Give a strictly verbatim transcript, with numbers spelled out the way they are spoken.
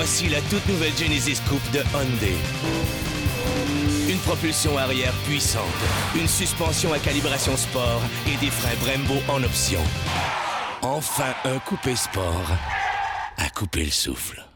Voici la toute nouvelle Genesis Coupe de Hyundai. Une propulsion arrière puissante, une suspension à calibration sport et des freins Brembo en option. Enfin, un coupé sport à couper le souffle.